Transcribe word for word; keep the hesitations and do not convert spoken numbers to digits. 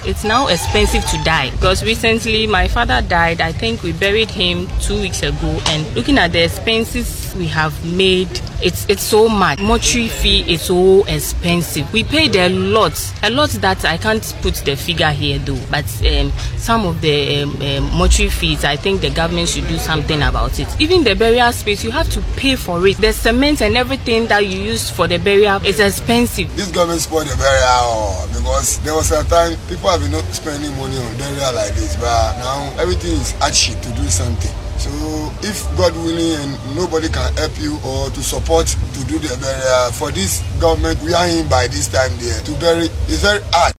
It's now expensive to die because recently my father died. I think we buried him two weeks ago, and looking at the expenses we have made, it's it's so much. Mortuary fee is so expensive. We paid a lot, a lot that I can't put the figure here though. But um, some of the um, um, mortuary fees, I think the government should do something about it. Even the burial space, you have to pay for it. The cement and everything that you use for the burial is expensive. This government spoiled the burial because there was a time people have been not spending money on burial like this, but now everything is cheap to do something. So if God willing and nobody can help you or to support to do the burial for this government, we are in by this time there to bury, it's very hard.